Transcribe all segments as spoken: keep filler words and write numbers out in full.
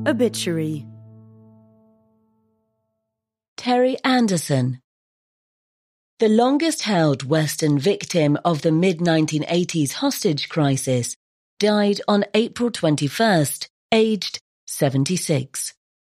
Obituary. Terry Anderson. The longest-held Western victim of the mid nineteen eighties hostage crisis died on April twenty-first, aged seventy-six.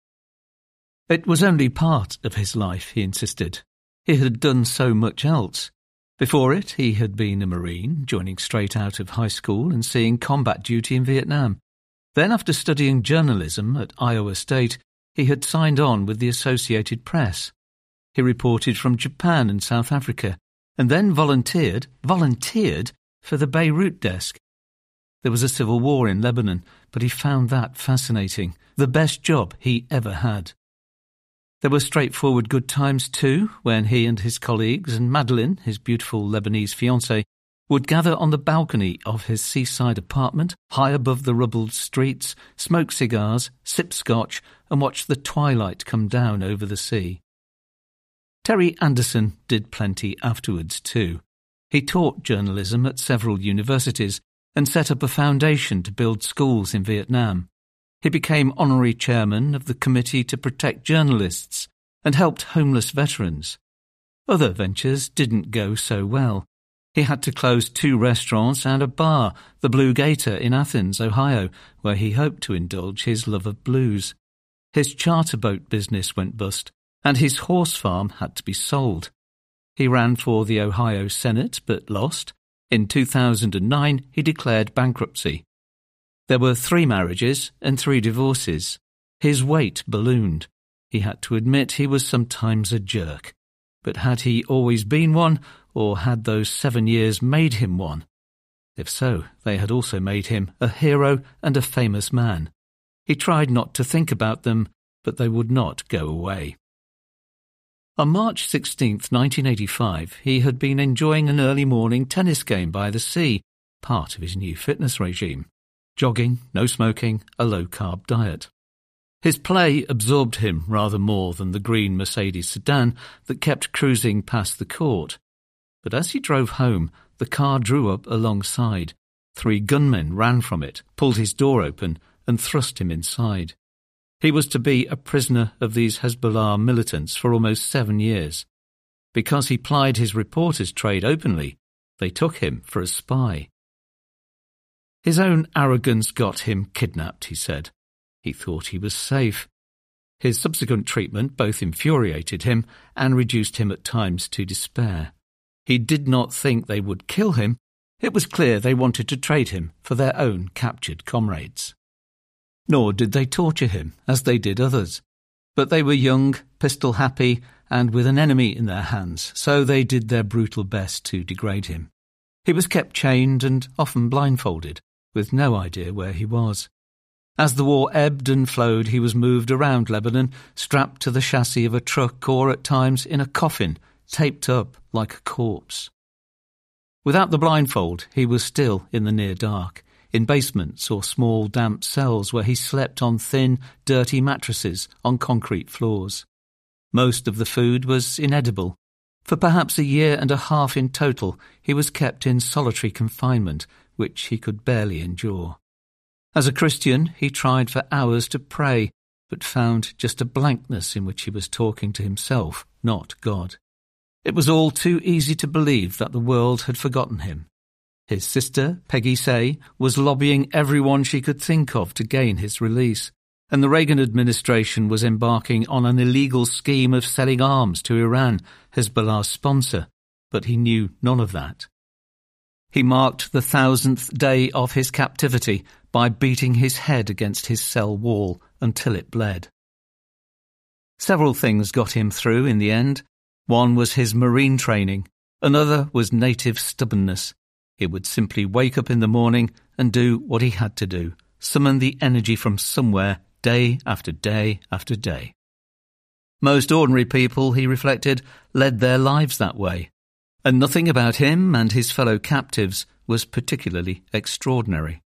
It was only part of his life, he insisted. He had done so much else. Before it, he had been a Marine, joining straight out of high school and seeing combat duty in Vietnam. Then, after studying journalism at Iowa State, he had signed on with the Associated Press. He reported from Japan and South Africa, and then volunteered, volunteered for the Beirut desk. There was a civil war in Lebanon, but he found that fascinating, the best job he ever had. There were straightforward good times too, when he and his colleagues and Madeline, his beautiful Lebanese fiancée, would gather on the balcony of his seaside apartment, high above the rubbled streets, smoke cigars, sip scotch, and watch the twilight come down over the sea. Terry Anderson did plenty afterwards too. He taught journalism at several universities and set up a foundation to build schools in Vietnam. He became honorary chairman of the Committee to Protect Journalists and helped homeless veterans. Other ventures didn't go so well. He had to close two restaurants and a bar, the Blue Gator in Athens, Ohio, where he hoped to indulge his love of blues. His charter boat business went bust, and his horse farm had to be sold. He ran for the Ohio Senate but lost. In two thousand nine, he declared bankruptcy. There were three marriages and three divorces. His weight ballooned. He had to admit he was sometimes a jerk. But had he always been one, or had those seven years made him one? If so, they had also made him a hero and a famous man. He tried not to think about them, but they would not go away. On March sixteenth, nineteen eighty-five, he had been enjoying an early morning tennis game by the sea, part of his new fitness regime. Jogging, no smoking, a low-carb diet. His play absorbed him rather more than the green Mercedes sedan that kept cruising past the court. But as he drove home, the car drew up alongside. Three gunmen ran from it, pulled his door open, and thrust him inside. He was to be a prisoner of these Hezbollah militants for almost seven years. Because he plied his reporter's trade openly, they took him for a spy. His own arrogance got him kidnapped, he said. He thought he was safe. His subsequent treatment both infuriated him and reduced him at times to despair. He did not think they would kill him. It was clear they wanted to trade him for their own captured comrades. Nor did they torture him, as they did others. But they were young, pistol-happy, and with an enemy in their hands, so they did their brutal best to degrade him. He was kept chained and often blindfolded, with no idea where he was. As the war ebbed and flowed, he was moved around Lebanon, strapped to the chassis of a truck or, at times, in a coffin, taped up like a corpse. Without the blindfold, he was still in the near dark, in basements or small damp cells where he slept on thin, dirty mattresses on concrete floors. Most of the food was inedible. For perhaps a year and a half in total, he was kept in solitary confinement, which he could barely endure. As a Christian, he tried for hours to pray, but found just a blankness in which he was talking to himself, not God. It was all too easy to believe that the world had forgotten him. His sister, Peggy Say, was lobbying everyone she could think of to gain his release, and the Reagan administration was embarking on an illegal scheme of selling arms to Iran, Hezbollah's sponsor, but he knew none of that. He marked the thousandth day of his captivity by beating his head against his cell wall until it bled. Several things got him through in the end. One was his Marine training. Another was native stubbornness. He would simply wake up in the morning and do what he had to do, summon the energy from somewhere day after day after day. Most ordinary people, he reflected, led their lives that way, and nothing about him and his fellow captives was particularly extraordinary.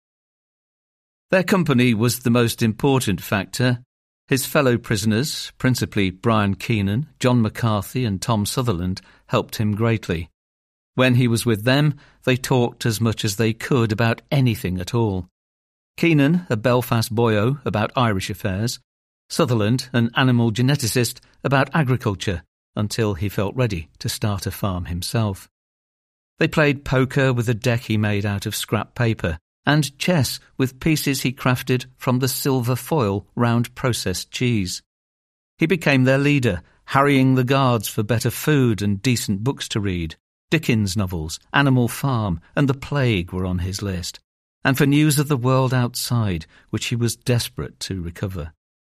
Their company was the most important factor. His fellow prisoners, principally Brian Keenan, John McCarthy and Tom Sutherland, helped him greatly. When he was with them, they talked as much as they could about anything at all. Keenan, a Belfast boyo about Irish affairs, Sutherland, an animal geneticist about agriculture, until he felt ready to start a farm himself. They played poker with a deck he made out of scrap paper, and chess with pieces he crafted from the silver foil round processed cheese. He became their leader, harrying the guards for better food and decent books to read. Dickens novels, Animal Farm, and The Plague were on his list, and for news of the world outside, which he was desperate to recover.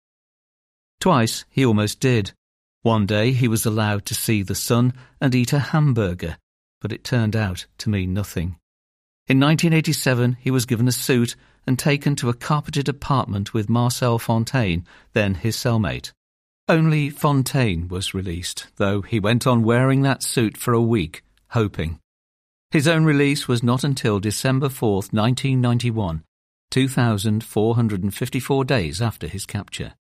Twice he almost did. One day he was allowed to see the sun and eat a hamburger, but it turned out to mean nothing. In nineteen eighty-seven he was given a suit and taken to a carpeted apartment with Marcel Fontaine, then his cellmate. Only Fontaine was released, though he went on wearing that suit for a week, hoping. His own release was not until December fourth, nineteen ninety-one, two thousand four hundred fifty-four days after his capture.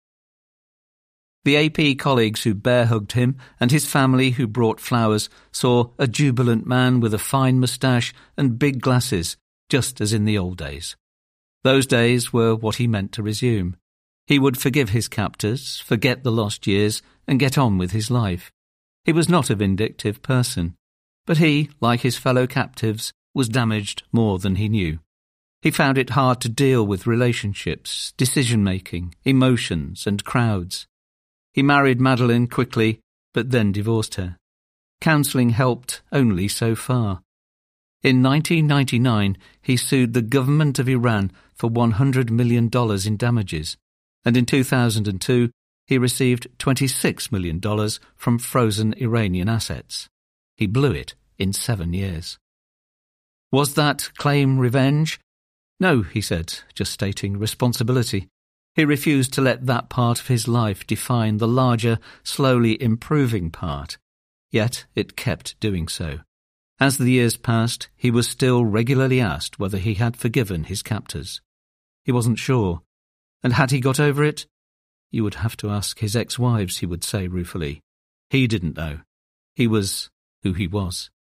The A P colleagues who bear-hugged him and his family who brought flowers saw a jubilant man with a fine moustache and big glasses, just as in the old days. Those days were what he meant to resume. He would forgive his captors, forget the lost years, and get on with his life. He was not a vindictive person, but he, like his fellow captives, was damaged more than he knew. He found it hard to deal with relationships, decision-making, emotions, and crowds. He married Madeleine quickly, but then divorced her. Counselling helped only so far. In nineteen ninety-nine, he sued the government of Iran for one hundred million dollars in damages, and in two thousand two, he received twenty-six million dollars from frozen Iranian assets. He blew it in seven years. Was that claim revenge? No, he said, just stating responsibility. He refused to let that part of his life define the larger, slowly improving part. Yet it kept doing so. As the years passed, he was still regularly asked whether he had forgiven his captors. He wasn't sure. And had he got over it? You would have to ask his ex-wives, he would say ruefully. He didn't know. He was who he was.